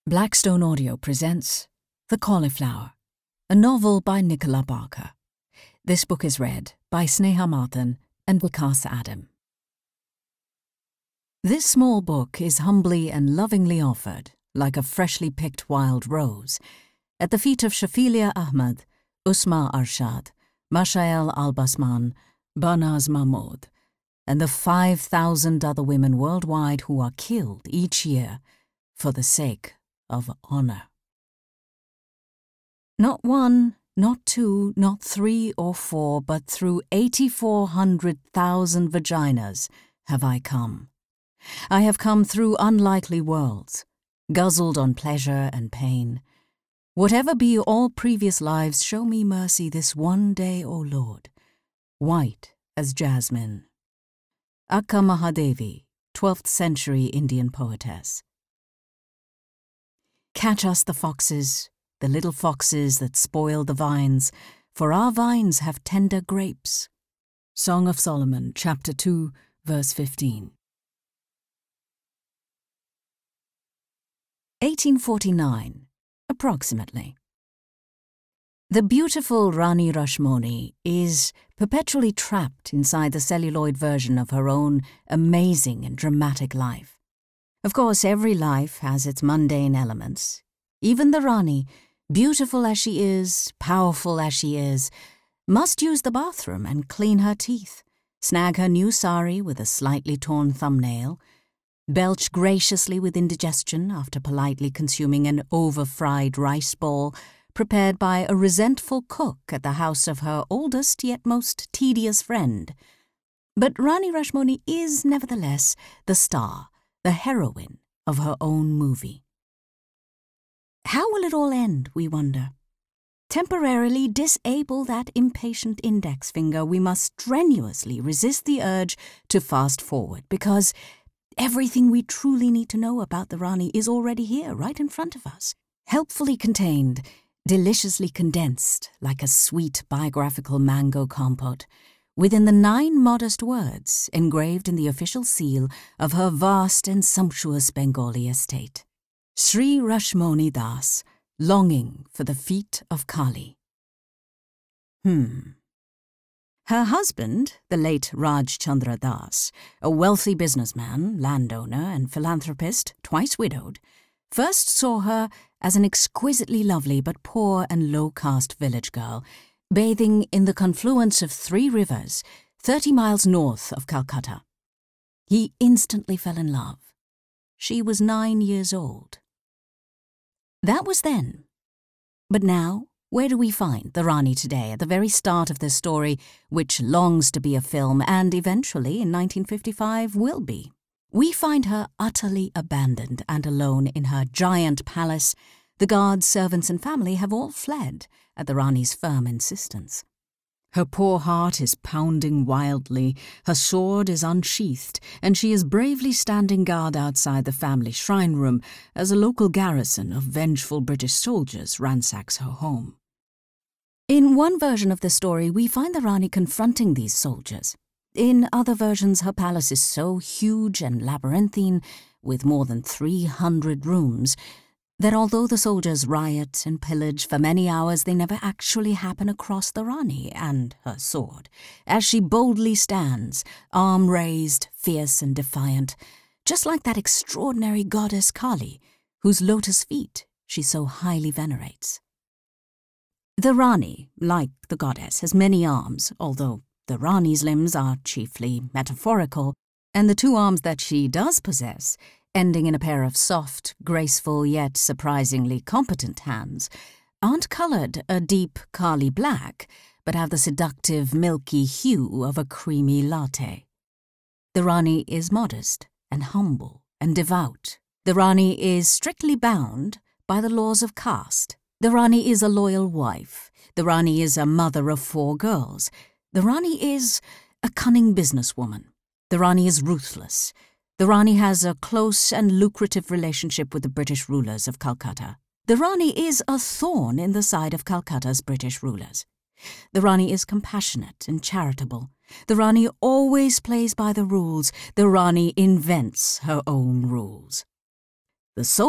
Blackstone Audio presents The Cauliflower, a novel by Nicola Barker. This book is read by Sneha Mathan and Vikas Adam. This small book is humbly and lovingly offered, like a freshly picked wild rose, at the feet of Shafilia Ahmed, Usma Arshad, Mashael Al-Basman, Banaz Mahmoud, and the 5,000 other women worldwide who are killed each year for the sake of honor. Not one, not two, not three or four, but through 8,400,000 vaginas have I come. I have come through unlikely worlds, guzzled on pleasure and pain. Whatever be all previous lives, show me mercy this one day, O Lord, white as jasmine. Akka Mahadevi, 12th century Indian poetess. Catch us the foxes, the little foxes that spoil the vines, for our vines have tender grapes. Song of Solomon, chapter 2, verse 15. 1849, approximately. The beautiful Rani Rashmoni is perpetually trapped inside the celluloid version of her own amazing and dramatic life. Of course, every life has its mundane elements. Even the Rani, beautiful as she is, powerful as she is, must use the bathroom and clean her teeth, snag her new sari with a slightly torn thumbnail, belch graciously with indigestion after politely consuming an over-fried rice ball prepared by a resentful cook at the house of her oldest yet most tedious friend. But Rani Rashmoni is, nevertheless, the star, the heroine of her own movie. How will it all end, we wonder? Temporarily disable that impatient index finger, we must strenuously resist the urge to fast forward, because everything we truly need to know about the Rani is already here, right in front of us, helpfully contained, deliciously condensed, like a sweet biographical mango compote, within the 9 modest words engraved in the official seal of her vast and sumptuous Bengali estate. Sri Rashmoni Das, longing for the feet of Kali. Her husband, the late Raj Chandra Das, a wealthy businessman, landowner, and philanthropist, twice widowed, first saw her as an exquisitely lovely but poor and low-caste village girl, bathing in the confluence of 3 rivers, 30 miles north of Calcutta. He instantly fell in love. She was 9 years old. That was then. But now, where do we find the Rani today at the very start of this story, which longs to be a film and eventually, in 1955, will be? We find her utterly abandoned and alone in her giant palace. The guards, servants, and family have all fled at the Rani's firm insistence. Her poor heart is pounding wildly, her sword is unsheathed, and she is bravely standing guard outside the family shrine room as a local garrison of vengeful British soldiers ransacks her home. In one version of the story, we find the Rani confronting these soldiers. In other versions, her palace is so huge and labyrinthine, with more than 300 rooms, that although the soldiers riot and pillage for many hours, they never actually happen across the Rani and her sword, as she boldly stands, arm raised, fierce and defiant, just like that extraordinary goddess Kali, whose lotus feet she so highly venerates. The Rani, like the goddess, has many arms, although the Rani's limbs are chiefly metaphorical, and the 2 arms that she does possess, ending in a pair of soft, graceful, yet surprisingly competent hands, aren't coloured a deep Kali black, but have the seductive, milky hue of a creamy latte. The Rani is modest and humble and devout. The Rani is strictly bound by the laws of caste. The Rani is a loyal wife. The Rani is a mother of 4 girls. The Rani is a cunning businesswoman. The Rani is ruthless. The Rani has a close and lucrative relationship with the British rulers of Calcutta. The Rani is a thorn in the side of Calcutta's British rulers. The Rani is compassionate and charitable. The Rani always plays by the rules. The Rani invents her own rules. The